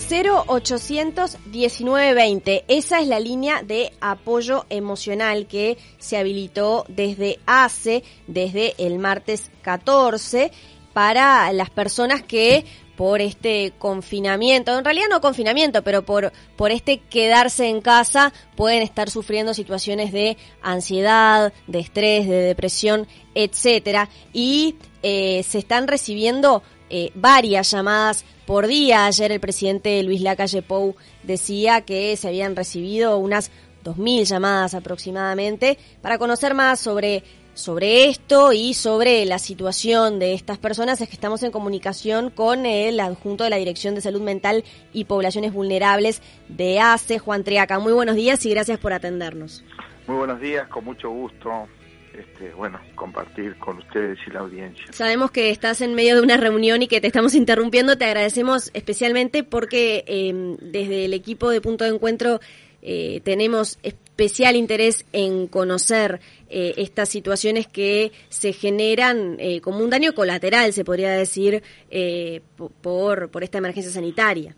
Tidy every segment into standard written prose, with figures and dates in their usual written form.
0800 1920. Esa es la línea de apoyo emocional que se habilitó desde el martes 14 para las personas que por este confinamiento, en realidad no confinamiento, pero por este quedarse en casa, pueden estar sufriendo situaciones de ansiedad, de estrés, de depresión, etcétera. Y se están recibiendo varias llamadas por día. Ayer el presidente Luis Lacalle Pou decía que se habían recibido unas 2.000 llamadas aproximadamente para conocer más sobre esto y sobre la situación de estas personas. Es que estamos en comunicación con el adjunto de la Dirección de Salud Mental y Poblaciones Vulnerables de ACE, Juan Triaca. Muy buenos días y gracias por atendernos. Muy buenos días, con mucho gusto. Compartir con ustedes y la audiencia. Sabemos que estás en medio de una reunión y que te estamos interrumpiendo. Te agradecemos especialmente porque desde el equipo de Punto de Encuentro tenemos especial interés en conocer estas situaciones que se generan como un daño colateral, se podría decir, por esta emergencia sanitaria.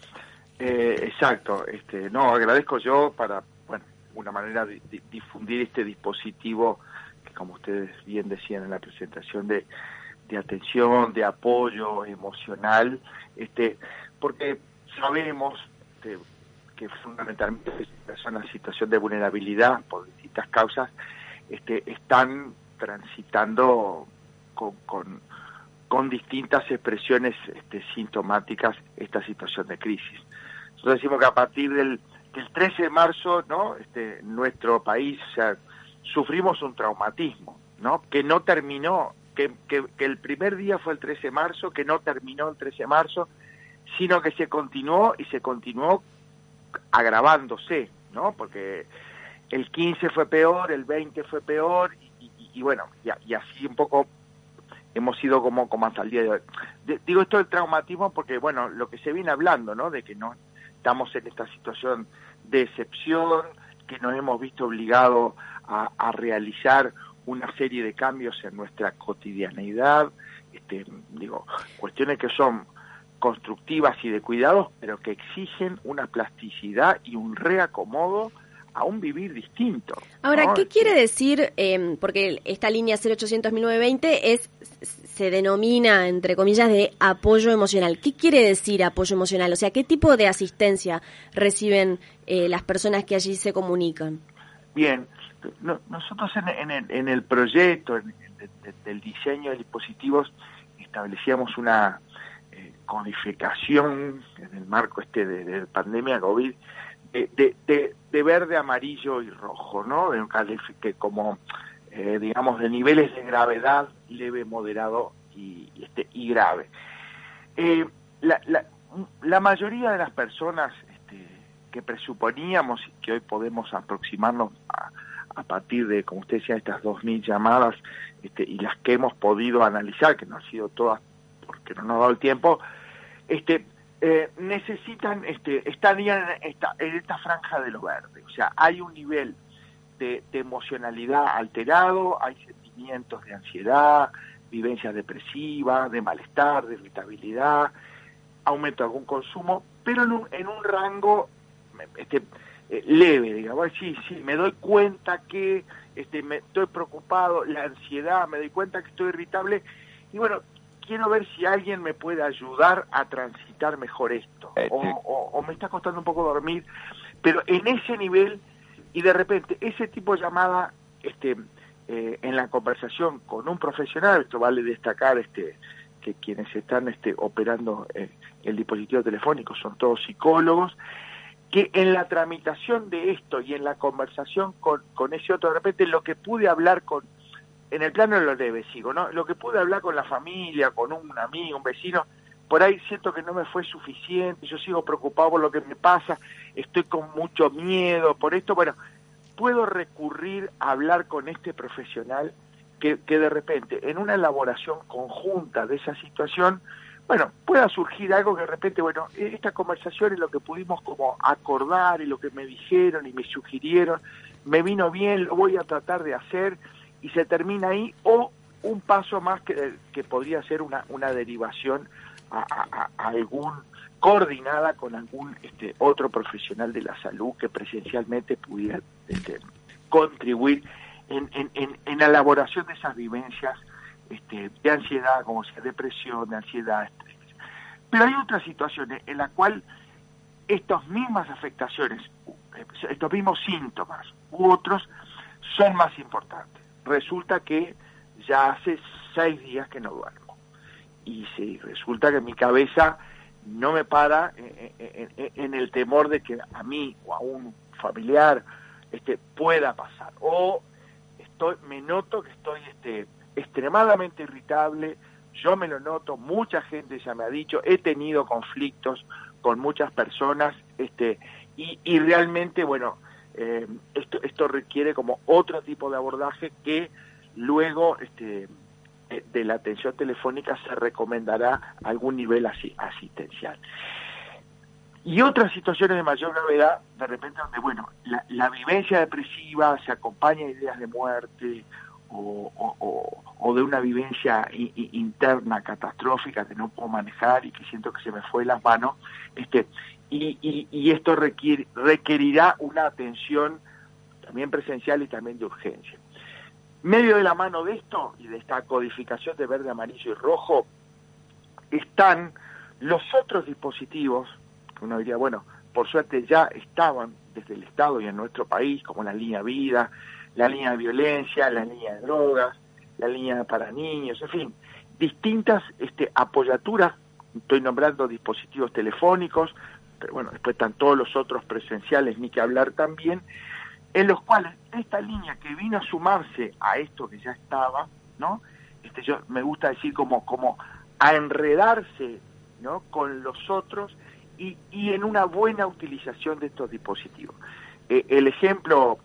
Exacto. Agradezco yo para, una manera de difundir este dispositivo que, como ustedes bien decían en la presentación, de atención, de apoyo emocional, porque sabemos que fundamentalmente las personas en situación de vulnerabilidad por distintas causas están transitando con distintas expresiones sintomáticas esta situación de crisis. Nosotros decimos que a partir del 13 de marzo, ¿no? Nuestro país, sufrimos un traumatismo, ¿no? Que no terminó, que el primer día fue el 13 de marzo, que no terminó el 13 de marzo, sino que se continuó agravándose, ¿no? Porque el 15 fue peor, el 20 fue peor, y así un poco hemos ido como hasta el día de hoy. Digo esto del traumatismo porque, lo que se viene hablando, ¿no? De que no estamos en esta situación de excepción, que nos hemos visto obligados a realizar una serie de cambios en nuestra cotidianeidad, cuestiones que son constructivas y de cuidados, pero que exigen una plasticidad y un reacomodo a un vivir distinto, ¿no? Ahora, ¿qué quiere decir? Porque esta línea 0800 1920 se denomina, entre comillas, de apoyo emocional. ¿Qué quiere decir apoyo emocional? O sea, ¿qué tipo de asistencia reciben las personas que allí se comunican? Bien, nosotros en el proyecto del diseño de dispositivos establecíamos una codificación en el marco de pandemia COVID de verde, amarillo y rojo, ¿no? Que como digamos de niveles de gravedad leve, moderado y grave. La mayoría de las personas que presuponíamos y que hoy podemos aproximarnos a partir de, como usted decía, estas 2.000 llamadas y las que hemos podido analizar, que no han sido todas porque no nos ha dado el tiempo, necesitan, estarían en esta franja de lo verde. O sea, hay un nivel de emocionalidad alterado, hay sentimientos de ansiedad, vivencias depresivas, de malestar, de irritabilidad, aumento de algún consumo, pero en un rango leve, digamos. Sí, me doy cuenta que me estoy preocupado, la ansiedad, me doy cuenta que estoy irritable, y quiero ver si alguien me puede ayudar a transitar mejor esto, o me está costando un poco dormir, pero en ese nivel, y de repente ese tipo de llamada en la conversación con un profesional, esto vale destacar que quienes están operando el dispositivo telefónico son todos psicólogos, que en la tramitación de esto y en la conversación con ese otro, de repente lo que pude hablar en el plano de lo leve, sigo, ¿no? Lo que pude hablar con la familia, con un amigo, un vecino, por ahí siento que no me fue suficiente, yo sigo preocupado por lo que me pasa, estoy con mucho miedo por esto, puedo recurrir a hablar con este profesional que de repente, en una elaboración conjunta de esa situación, pueda surgir algo que de repente, esta conversación es lo que pudimos como acordar y lo que me dijeron y me sugirieron, me vino bien, lo voy a tratar de hacer, y se termina ahí, o un paso más que podría ser una derivación a algún coordinada con algún otro profesional de la salud que presencialmente pudiera contribuir en la elaboración de esas vivencias de ansiedad, como sea depresión, de ansiedad, estrés. Pero hay otras situaciones en las cuales estas mismas afectaciones, estos mismos síntomas u otros son más importantes. Resulta que ya hace 6 días que no duermo. Y si resulta que mi cabeza no me para en el temor de que a mí o a un familiar pueda pasar. O me noto que estoy extremadamente irritable, yo me lo noto, mucha gente ya me ha dicho, he tenido conflictos con muchas personas, y realmente, bueno, esto requiere como otro tipo de abordaje que luego de la atención telefónica se recomendará algún nivel asistencial. Y otras situaciones de mayor gravedad, de repente donde, bueno, la vivencia depresiva se acompaña de ideas de muerte o de una vivencia interna catastrófica que no puedo manejar y que siento que se me fue de las manos, y esto requerirá una atención también presencial y también de urgencia. Medio de la mano de esto y de esta codificación de verde, amarillo y rojo están los otros dispositivos que uno diría, bueno, por suerte ya estaban desde el Estado y en nuestro país, como la línea vida, la línea de violencia, la línea de drogas, la línea para niños, en fin, distintas apoyaturas. Estoy nombrando dispositivos telefónicos, pero bueno, después están todos los otros presenciales, ni que hablar también, en los cuales esta línea que vino a sumarse a esto que ya estaba, ¿no? Yo me gusta decir como a enredarse, ¿no?, con los otros y en una buena utilización de estos dispositivos. El ejemplo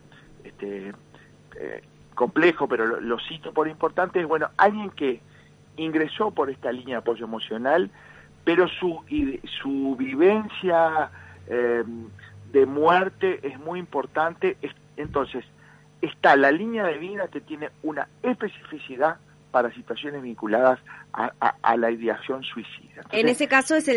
complejo, pero lo cito por importante, es, bueno, alguien que ingresó por esta línea de apoyo emocional, pero su vivencia de muerte es muy importante. Entonces, está la línea de vida que tiene una especificidad para situaciones vinculadas a la ideación suicida. Entonces, en ese caso es el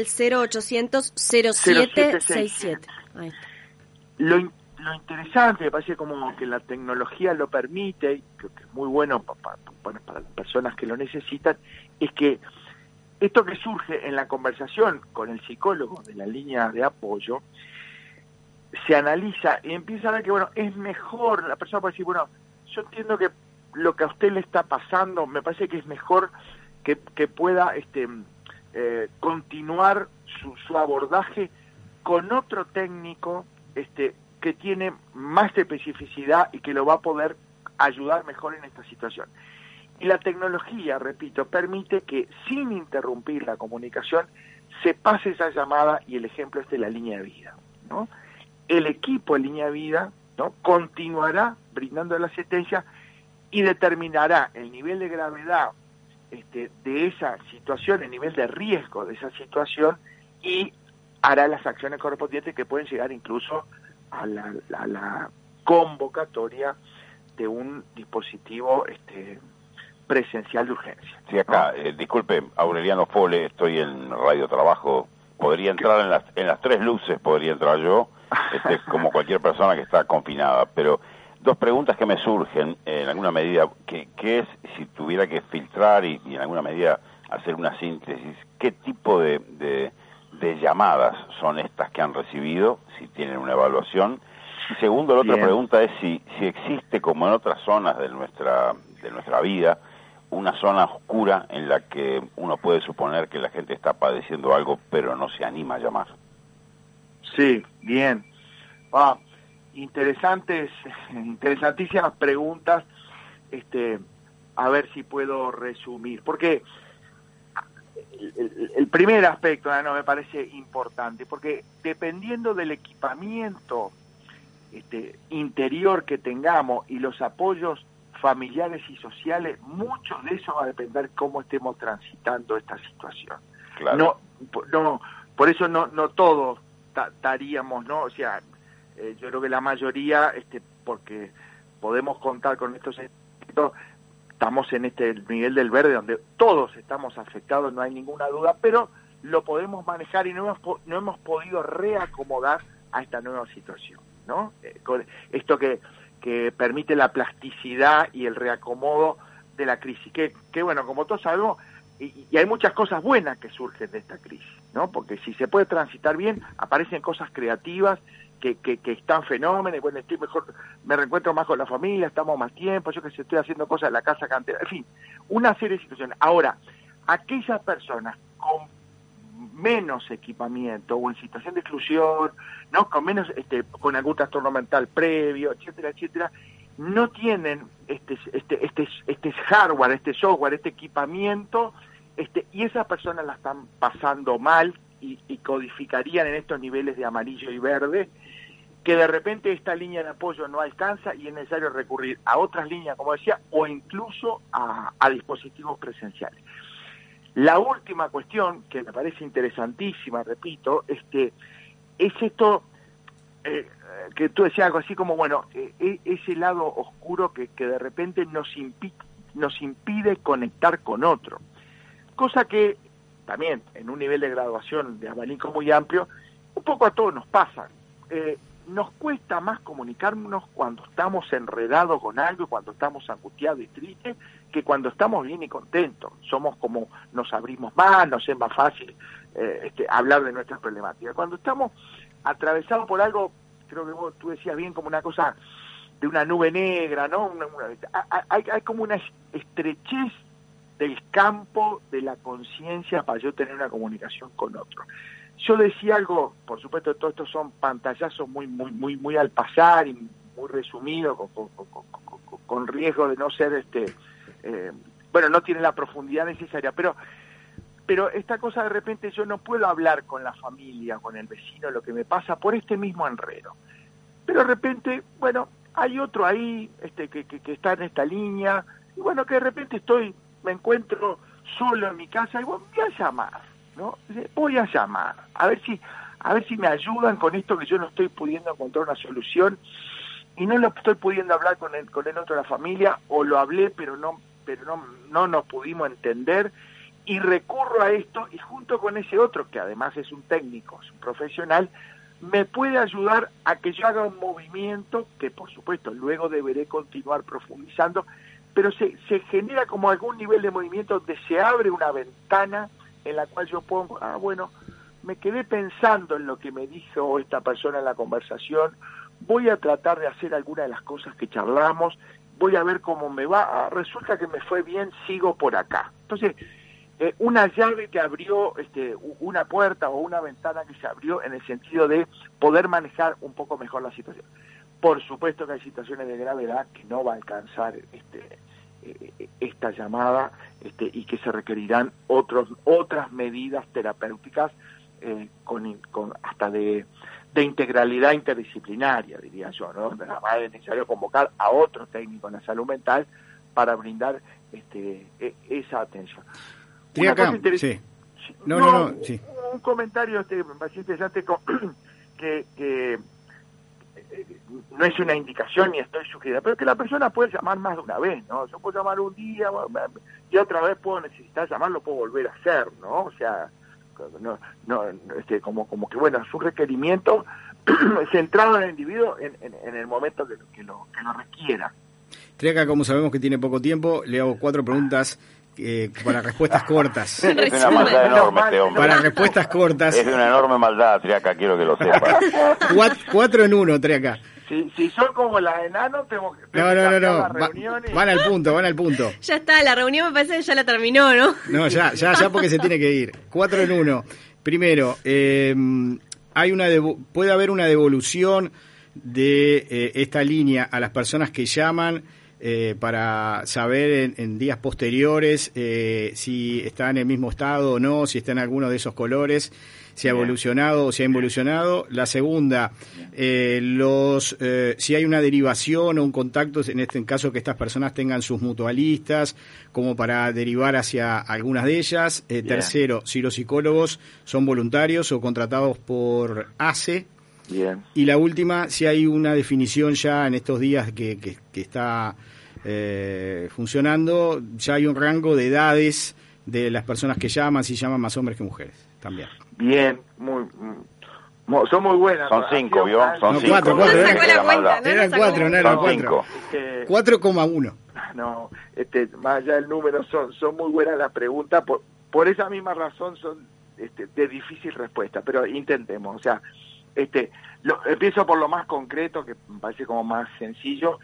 0800-0767. Ahí está. Lo interesante, me parece como que la tecnología lo permite, y creo que es muy bueno para las personas que lo necesitan, es que esto que surge en la conversación con el psicólogo de la línea de apoyo, se analiza y empieza a ver que, bueno, es mejor, la persona puede decir, bueno, yo entiendo que lo que a usted le está pasando, me parece que es mejor que pueda continuar su abordaje con otro técnico que tiene más especificidad y que lo va a poder ayudar mejor en esta situación. Y la tecnología, repito, permite que sin interrumpir la comunicación se pase esa llamada, y el ejemplo es de la línea de vida, ¿no? El equipo de línea de vida, ¿no?, continuará brindando la asistencia y determinará el nivel de gravedad de esa situación, el nivel de riesgo de esa situación, y hará las acciones correspondientes que pueden llegar incluso a la convocatoria de un dispositivo presencial de urgencia. Sí, acá, ¿no? Disculpe, Aureliano Fole, estoy en Radio Trabajo, podría entrar en las 3 luces, podría entrar yo, como cualquier persona que está confinada, pero 2 preguntas que me surgen, en alguna medida, que es, si tuviera que filtrar y en alguna medida hacer una síntesis, ¿qué tipo de llamadas son estas que han recibido, si tienen una evaluación? Y segundo, la otra pregunta es si existe, como en otras zonas de nuestra vida, una zona oscura en la que uno puede suponer que la gente está padeciendo algo, pero no se anima a llamar. Sí, bien. Interesantísimas preguntas. A ver si puedo resumir, porque el primer aspecto, no, me parece importante, porque dependiendo del equipamiento interior que tengamos y los apoyos familiares y sociales, mucho de eso va a depender cómo estemos transitando esta situación. Claro. No, por eso no todos estaríamos, ¿no? O sea, yo creo que la mayoría, porque podemos contar con estos efectos, estamos en este nivel del verde donde todos estamos afectados, no hay ninguna duda, pero lo podemos manejar y no hemos podido reacomodar a esta nueva situación, ¿no? Con esto que permite la plasticidad y el reacomodo de la crisis, que bueno, como todos sabemos, y hay muchas cosas buenas que surgen de esta crisis, ¿no? Porque si se puede transitar bien, aparecen cosas creativas que están fenómenos, bueno, estoy mejor, me reencuentro más con la familia, estamos más tiempo, yo que sé, estoy haciendo cosas en la casa cantera, en fin, una serie de situaciones. Ahora, aquellas personas con menos equipamiento o en situación de exclusión, ¿no? Con menos, con algún trastorno mental previo, etcétera, etcétera, no tienen este hardware, este software, este equipamiento, y esas personas la están pasando mal y codificarían en estos niveles de amarillo y verde, que de repente esta línea de apoyo no alcanza y es necesario recurrir a otras líneas, como decía, o incluso a dispositivos presenciales. La última cuestión, que me parece interesantísima, repito, es esto, que tú decías algo así como, bueno, ese lado oscuro que de repente nos impide conectar con otro. Cosa que también, en un nivel de graduación de abanico muy amplio, un poco a todos nos pasa. Nos cuesta más comunicarnos cuando estamos enredados con algo y cuando estamos angustiados y tristes que cuando estamos bien y contentos. Somos como, nos abrimos más, nos es más fácil hablar de nuestras problemáticas. Cuando estamos atravesados por algo, creo que tú decías bien, como una cosa de una nube negra, ¿no? Hay como una estrechez del campo de la conciencia para yo tener una comunicación con otro. Yo decía algo, por supuesto, todo esto son pantallazos muy al pasar y muy resumidos, con riesgo de no ser, bueno, no tiene la profundidad necesaria, pero esta cosa de repente yo no puedo hablar con la familia, con el vecino, lo que me pasa por este mismo enredo. Pero de repente, bueno, hay otro ahí que está en esta línea, y bueno, que de repente me encuentro solo en mi casa y voy a llamar, ¿no? Voy a llamar, a ver si me ayudan con esto que yo no estoy pudiendo encontrar una solución y no lo estoy pudiendo hablar con el otro de la familia, o lo hablé pero no nos pudimos entender, y recurro a esto, y junto con ese otro, que además es un técnico, es un profesional, me puede ayudar a que yo haga un movimiento que por supuesto luego deberé continuar profundizando, pero se genera como algún nivel de movimiento donde se abre una ventana en la cual yo pongo, bueno, me quedé pensando en lo que me dijo esta persona en la conversación, voy a tratar de hacer alguna de las cosas que charlamos, voy a ver cómo me va, resulta que me fue bien, sigo por acá. Entonces, una llave que abrió una puerta o una ventana que se abrió en el sentido de poder manejar un poco mejor la situación. Por supuesto que hay situaciones de gravedad que no va a alcanzar esta llamada y que se requerirán otras medidas terapéuticas con hasta de integralidad interdisciplinaria, diría yo, ¿no? Además es necesario convocar a otro técnico en la salud mental para brindar esa atención. Sí. Sí. Un comentario me parece interesante que no es una indicación ni estoy sugiriendo, pero que la persona puede llamar más de una vez, ¿no? Yo puedo llamar un día y otra vez puedo necesitar llamar, lo puedo volver a hacer, ¿no? O sea, como que bueno, es un requerimiento centrado en el individuo en el momento que lo requiera. Triaca, como sabemos que tiene poco tiempo, le hago 4 preguntas para respuestas cortas. Es una maldad enorme este hombre. Para respuestas cortas. Es de una enorme maldad, Triaca, quiero que lo sepa. 4 en 1, Triaca. Si son como las enanos, tengo que No. Van al punto. Ya está, la reunión me parece que ya la terminó, ¿no? No, ya porque se tiene que ir. 4 en 1. Primero, puede haber una devolución de esta línea a las personas que llaman para saber en días posteriores si está en el mismo estado o no, si está en alguno de esos colores, si ha evolucionado o si ha involucionado. La segunda, si hay una derivación o un contacto, en este caso que estas personas tengan sus mutualistas, como para derivar hacia algunas de ellas. Tercero, si los psicólogos son voluntarios o contratados por ACE. Bien. Y la última, si hay una definición ya en estos días que está funcionando, ya hay un rango de edades de las personas que llaman, si llaman más hombres que mujeres. también. Bien, son muy buenas. Son 5, ¿vio? Son No, 5. cuatro, eran 4, no eran Son 4. 5. 4,1. No, más allá del número, son muy buenas las preguntas. Por esa misma razón son de difícil respuesta, pero intentemos. O sea, empiezo por lo más concreto, que me parece como más sencillo.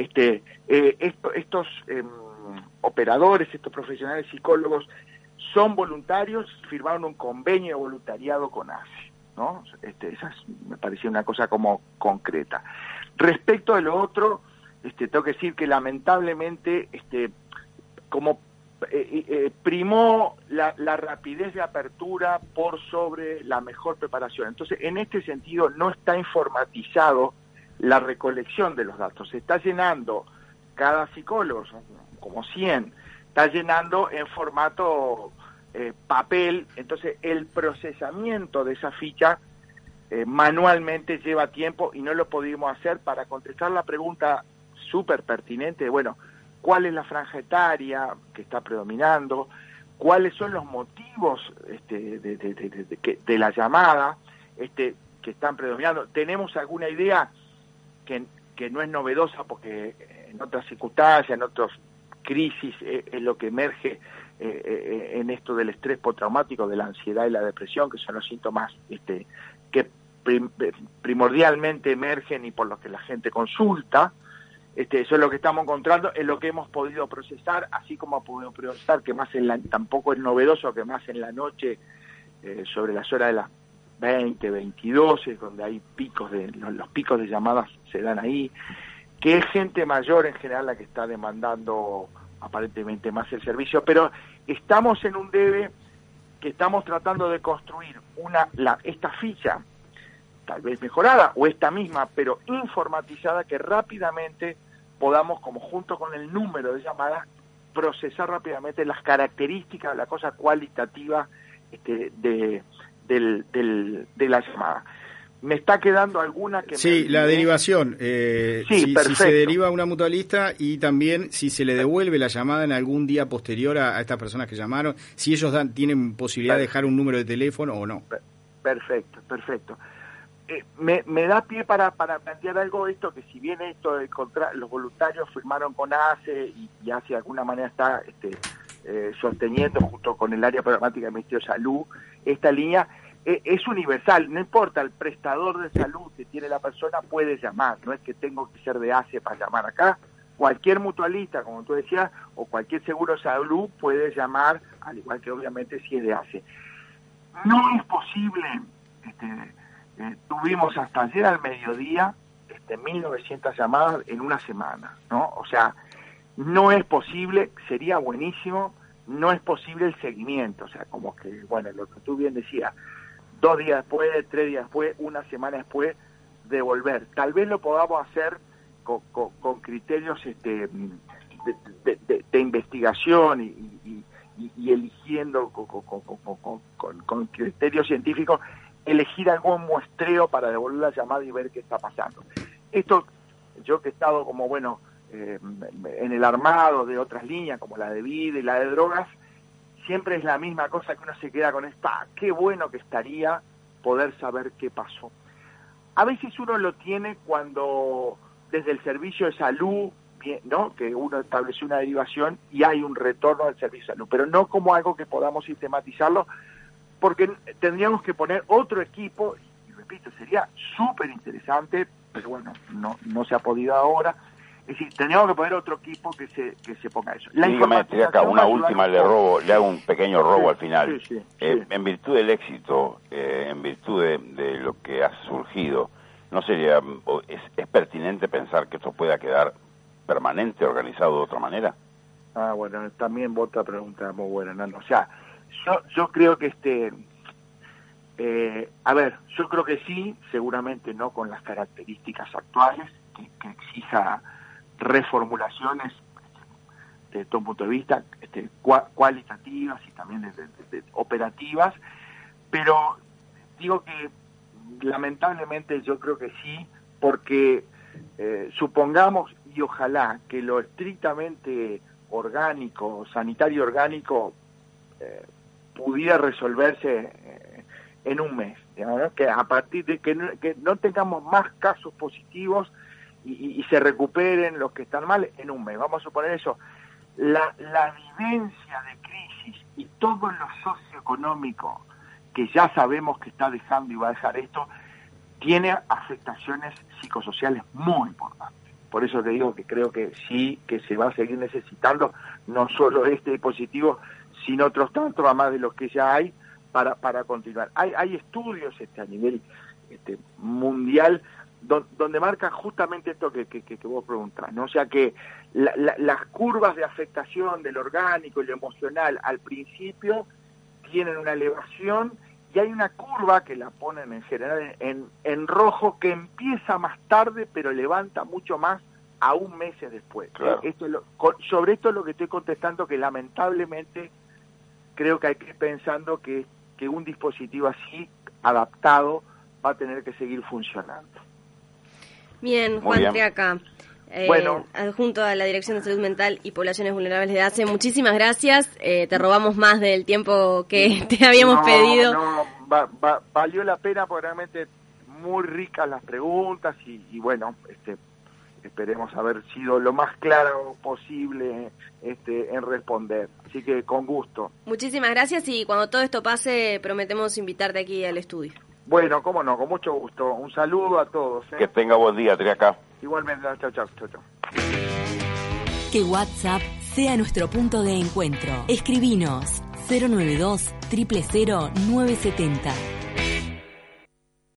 Estos operadores, estos profesionales psicólogos, son voluntarios, firmaron un convenio de voluntariado con ACE, ¿no? Esa me parecía una cosa como concreta. Respecto de lo otro, tengo que decir que lamentablemente, como primó la rapidez de apertura por sobre la mejor preparación. Entonces, en este sentido, no está informatizado la recolección de los datos. Se está llenando, cada psicólogo, como 100, está llenando en formato papel. Entonces, el procesamiento de esa ficha manualmente lleva tiempo y no lo pudimos hacer. Para contestar la pregunta súper pertinente, bueno, ¿cuál es la franja etaria que está predominando? ¿Cuáles son los motivos de la llamada que están predominando? ¿Tenemos alguna idea que no es novedosa porque en otras circunstancias, en otras crisis, es lo que emerge en esto del estrés postraumático, de la ansiedad y la depresión, que son los síntomas que primordialmente emergen y por los que la gente consulta? Eso es lo que estamos encontrando, es lo que hemos podido procesar, así como hemos podido procesar, que más tampoco es novedoso, que más en la noche, sobre las horas de las 20, 22, es donde hay picos los picos de llamadas se dan ahí, que es gente mayor en general la que está demandando aparentemente más el servicio, pero estamos en un debe que estamos tratando de construir esta ficha, tal vez mejorada, o esta misma, pero informatizada, que rápidamente podamos, como junto con el número de llamadas, procesar rápidamente las características, la cosa cualitativa de la llamada. ¿Me está quedando alguna que Sí, la derivación. Sí, si perfecto. se deriva a una mutualista y también si se le devuelve la llamada en algún día posterior a estas personas que llamaron, si ellos tienen posibilidad de dejar un número de teléfono o no. Perfecto. Me da pie para plantear algo esto, que si bien esto los voluntarios firmaron con ACE y ACE de alguna manera está sosteniendo junto con el área programática del Ministerio de Salud esta línea, es universal, no importa el prestador de salud que tiene la persona, puede llamar, no es que tengo que ser de ACE para llamar acá. Cualquier mutualista, como tú decías, o cualquier seguro de salud puede llamar, al igual que obviamente si es de ACE. No es posible, tuvimos hasta ayer al mediodía 1.900 llamadas en una semana, ¿no? O sea, no es posible, sería buenísimo, no es posible el seguimiento, o sea, como que, bueno, lo que tú bien decías, 2 días después, 3 días después, una semana después, devolver. Tal vez lo podamos hacer con criterios de investigación y eligiendo con criterios científicos, elegir algún muestreo para devolver la llamada y ver qué está pasando. Esto, yo que he estado como, bueno, en el armado de otras líneas, como la de vida y la de drogas, siempre es la misma cosa, que uno se queda con qué bueno que estaría poder saber qué pasó. A veces uno lo tiene cuando desde el servicio de salud, ¿no?, que uno estableció una derivación y hay un retorno del servicio de salud, pero no como algo que podamos sistematizarlo, porque tendríamos que poner otro equipo, y repito, sería súper interesante, pero bueno, no se ha podido ahora. Es decir, tendríamos que poner otro equipo que se ponga eso. Dígame, acá una última, le hago un pequeño robo al final. Sí. En virtud del éxito, en virtud de lo que ha surgido, ¿no sería, es pertinente pensar que esto pueda quedar permanente, organizado de otra manera? Bueno, también otra pregunta muy buena, ¿no? O sea, yo creo que yo creo que sí, seguramente no con las características actuales, que exija reformulaciones desde todo punto de vista, cualitativas y también de operativas, pero digo que lamentablemente yo creo que sí, porque supongamos y ojalá que lo estrictamente orgánico, sanitario orgánico, pudiera resolverse en un mes, digamos, ¿no? Que a partir de que no tengamos más casos positivos y se recuperen los que están mal en un mes. Vamos a suponer eso. La vivencia de crisis y todo lo socioeconómico que ya sabemos que está dejando y va a dejar esto, tiene afectaciones psicosociales muy importantes. Por eso te digo que creo que sí, que se va a seguir necesitando no solo este dispositivo, sino otros tantos, además de los que ya hay, para continuar. Hay estudios a nivel mundial donde marcan justamente esto que vos preguntás, ¿no? O sea que las curvas de afectación del orgánico y lo emocional al principio tienen una elevación, y hay una curva que la ponen en general en rojo, que empieza más tarde pero levanta mucho más aún meses después. Claro. Sobre esto es lo que estoy contestando, que lamentablemente creo que hay que ir pensando que un dispositivo así, adaptado, va a tener que seguir funcionando. Bien, Juan Triaca, bueno, adjunto a la Dirección de Salud Mental y Poblaciones Vulnerables de ACE, muchísimas gracias. Te robamos más del tiempo que te habíamos pedido. Valió la pena, porque realmente muy ricas las preguntas y bueno, esperemos haber sido lo más claro posible en responder. Así que con gusto. Muchísimas gracias, y cuando todo esto pase prometemos invitarte aquí al estudio. Bueno, cómo no, con mucho gusto. Un saludo a todos. Que tenga buen día, Triaca. Igualmente, chau. Que WhatsApp sea nuestro punto de encuentro. Escribinos 092 000 970.